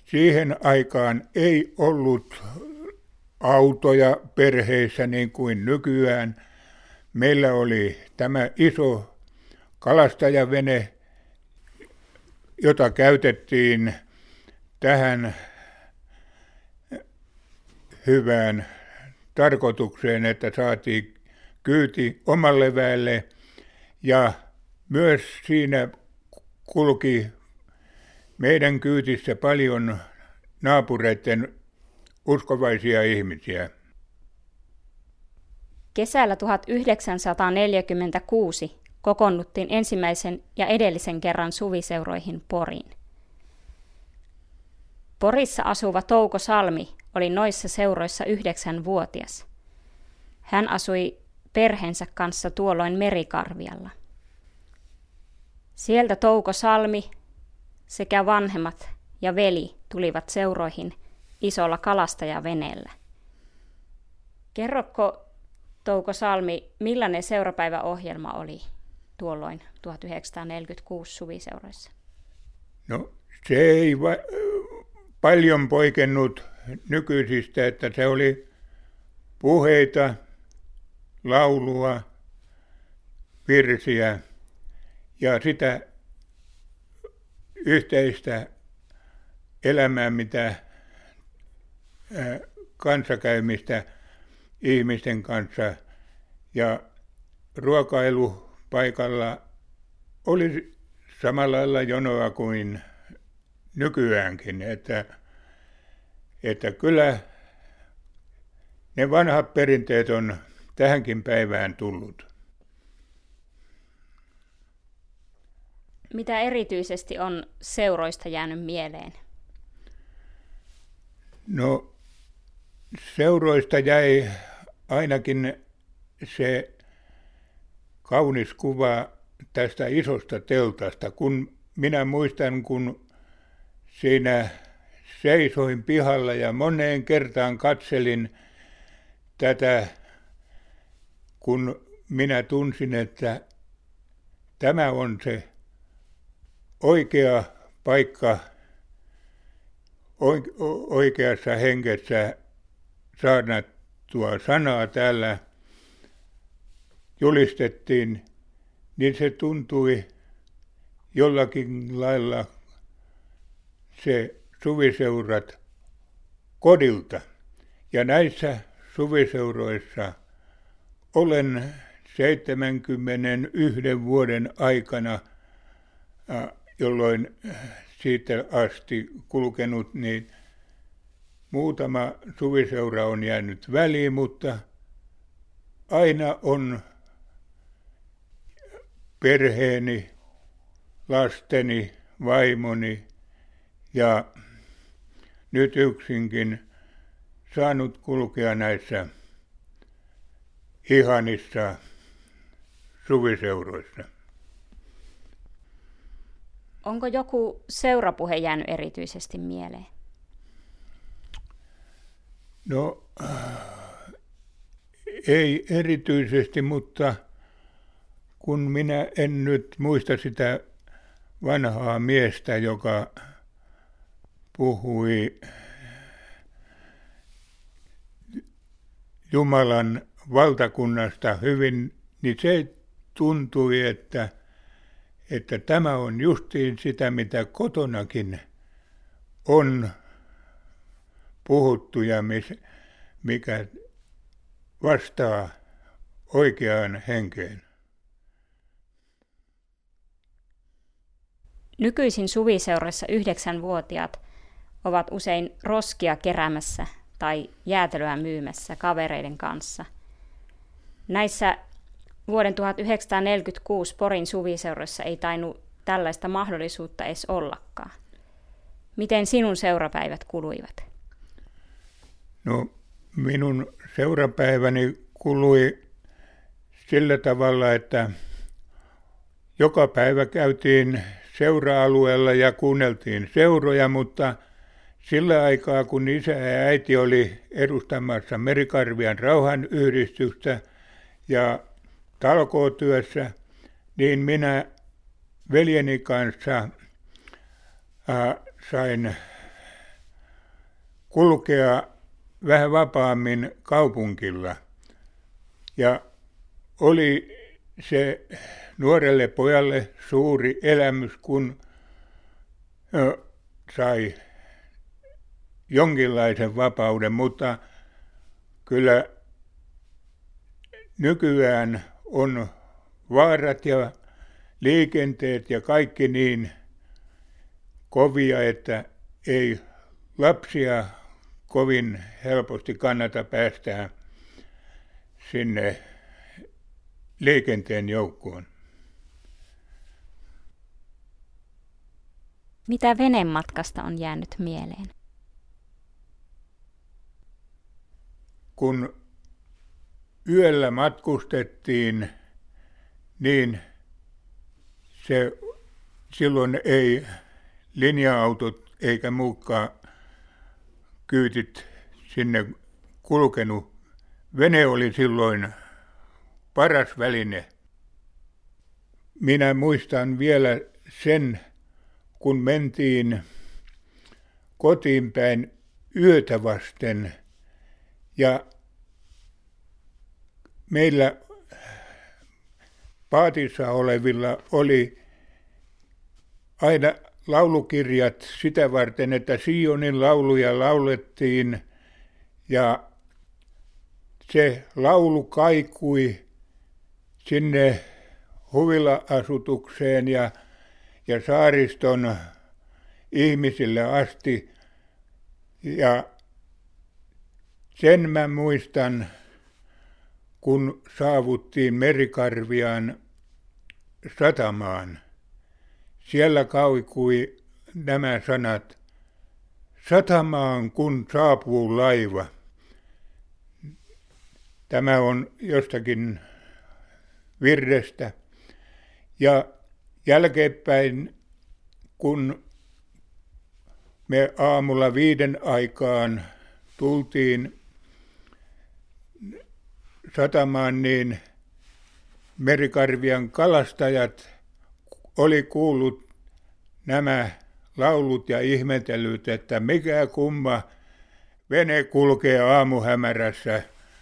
siihen aikaan ei ollut autoja perheissä niin kuin nykyään. Meillä oli tämä iso kalastajavene, jota käytettiin tähän hyvään tarkoitukseen, että saatiin kyyti omalle väelle, ja myös siinä kulki meidän kyytissä paljon naapureiden uskovaisia ihmisiä. Kesällä 1946 kokoonnuttiin ensimmäisen ja edellisen kerran suviseuroihin Poriin. Porissa asuva Touko Salmi oli noissa seuroissa 9-vuotias. Hän asui perheensä kanssa tuolloin Merikarvialla. Sieltä Touko Salmi sekä vanhemmat ja veli tulivat seuroihin isolla kalastajaveneellä. Kerrotko, Touko Salmi, millainen seurapäiväohjelma oli tuolloin 1946 suviseuroissa? No, se ei paljon poikennut nykyisistä, että se oli puheita, laulua, virsiä ja sitä yhteistä elämää, mitä kanssakäymistä ihmisten kanssa, ja ruokailupaikalla oli samalla lailla jonoa kuin nykyäänkin, että kyllä ne vanhat perinteet on tähänkin päivään tullut. Mitä erityisesti on seuroista jäänyt mieleen? No, seuroista jäi ainakin se kaunis kuva tästä isosta teltasta. Kun minä muistan, kun siinä seisoin pihalla ja moneen kertaan katselin tätä, kun minä tunsin, että tämä on se oikea paikka oikeassa hengessä saarnattua sanaa täällä julistettiin, niin se tuntui jollakin lailla se suviseurat kodilta. Ja näissä suviseuroissa olen 71 vuoden aikana, jolloin siitä asti kulkenut, niin muutama suviseura on jäänyt väliin, mutta aina on perheeni, lasteni, vaimoni ja nyt yksinkin saanut kulkea näissä ihanissa suviseuroissa. Onko joku seurapuhe jäänyt erityisesti mieleen? No, ei erityisesti, mutta kun minä en nyt muista sitä vanhaa miestä, joka puhui Jumalan valtakunnasta hyvin, niin se tuntui, että tämä on justiin sitä, mitä kotonakin on puhuttu ja mikä vastaa oikeaan henkeen. Nykyisin suviseurassa 9-vuotiaat ovat usein roskia keräämässä tai jäätelöä myymässä kavereiden kanssa. Näissä vuoden 1946 Porin suviseuroissa ei tainnut tällaista mahdollisuutta edes ollakaan. Miten sinun seurapäivät kuluivat? No, minun seurapäiväni kului sillä tavalla, että joka päivä käytiin seura-alueella ja kuunneltiin seuroja, mutta sillä aikaa, kun isä ja äiti oli edustamassa Merikarvian rauhanyhdistystä ja talkootyössä, niin minä veljeni kanssa sain kulkea vähän vapaammin kaupungilla. Ja oli se nuorelle pojalle suuri elämys, kun sai jonkinlaisen vapauden, mutta kyllä nykyään on vaarat ja liikenteet ja kaikki niin kovia, että ei lapsia kovin helposti kannata päästää sinne liikenteen joukkoon. Mitä venematkasta on jäänyt mieleen? Kun yöllä matkustettiin, niin silloin ei linja-autot eikä muutkaan kyytit sinne kulkenut. Vene oli silloin paras väline. Minä muistan vielä sen, kun mentiin kotiin päin yötä vasten ja meillä paatissa olevilla oli aina laulukirjat sitä varten, että Sionin lauluja laulettiin ja se laulu kaikui sinne huvila-asutukseen ja saariston ihmisille asti. Ja sen mä muistan, kun saavuttiin Merikarvian satamaan. Siellä kaikui nämä sanat, satamaan kun saapuu laiva. Tämä on jostakin virrestä. Ja jälkeenpäin, kun me aamulla 5 aikaan tultiin satamaan, niin Merikarvian kalastajat oli kuullut nämä laulut ja ihmetellyt, että mikä kumma vene kulkee aamuhämärässä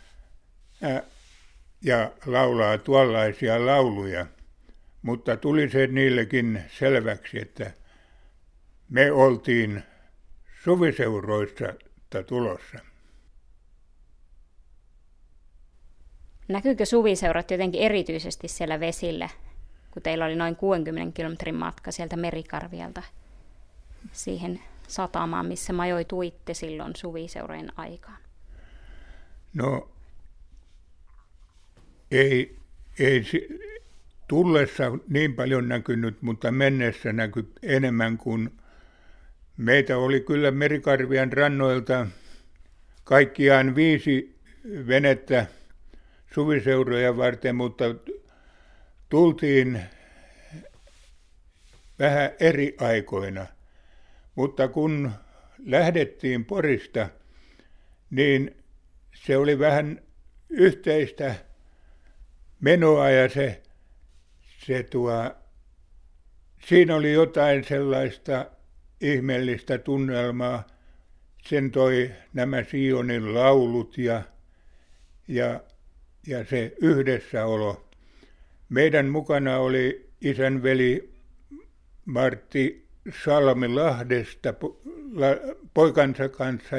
ja laulaa tuollaisia lauluja. Mutta tuli se niillekin selväksi, että me oltiin suviseuroista tulossa. Näkyykö suviseurat jotenkin erityisesti siellä vesillä, kun teillä oli noin 60 kilometrin matka sieltä Merikarvialta siihen satamaan, missä majoituitte silloin suviseurojen aikaan? No, ei tullessa niin paljon näkynyt, mutta mennessä näkyi enemmän, kuin meitä oli kyllä Merikarvian rannoilta kaikkiaan 5 venettä suviseuroja varten, mutta tultiin vähän eri aikoina. Mutta kun lähdettiin Porista, niin se oli vähän yhteistä menoa ja siinä oli jotain sellaista ihmeellistä tunnelmaa. Sen toi nämä Sionin laulut ja se yhdessäolo. Meidän mukana oli isän veli Martti Salmilahdesta poikansa kanssa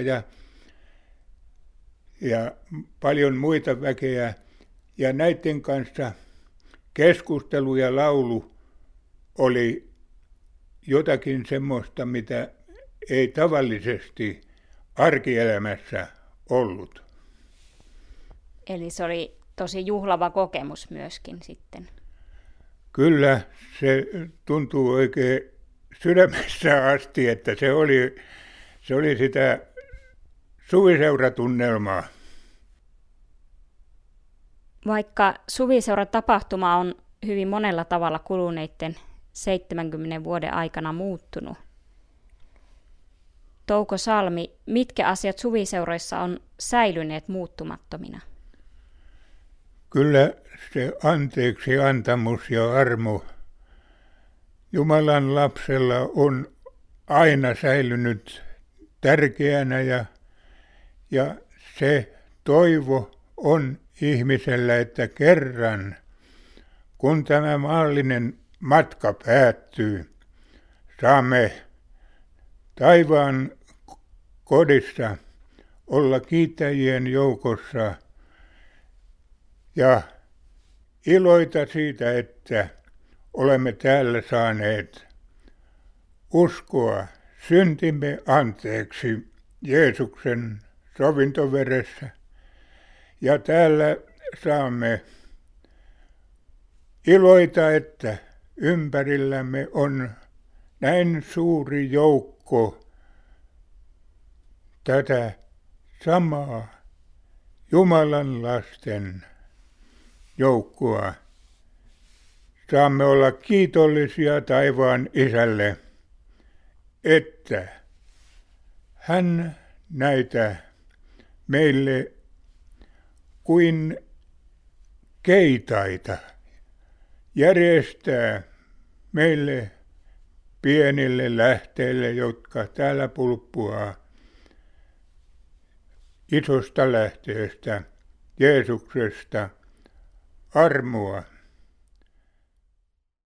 ja paljon muita väkeä. Ja näiden kanssa keskustelu ja laulu oli jotakin semmoista, mitä ei tavallisesti arkielämässä ollut. Eli se oli tosi juhlava kokemus myöskin sitten. Kyllä, se tuntuu oikein sydämessä asti, että se oli sitä suviseuratunnelmaa. Vaikka suviseuratapahtuma on hyvin monella tavalla kuluneiden 70 vuoden aikana muuttunut. Touko Salmi, mitkä asiat suviseuroissa on säilyneet muuttumattomina? Kyllä se anteeksi antamus ja armo Jumalan lapsella on aina säilynyt tärkeänä ja Ja se toivo on ihmisellä, että kerran, kun tämä maallinen matka päättyy, saamme taivaan kodissa olla kiittäjien joukossa ja iloita siitä, että olemme täällä saaneet uskoa syntimme anteeksi Jeesuksen sovintoveressä. Ja täällä saamme iloita, että ympärillämme on näin suuri joukko tätä samaa Jumalan lasten joukkoa. Saamme olla kiitollisia taivaan Isälle, että hän näitä meille kuin keitaita järjestää meille pienille lähteille, jotka täällä pulppuaa isosta lähteestä, Jeesuksesta, armoa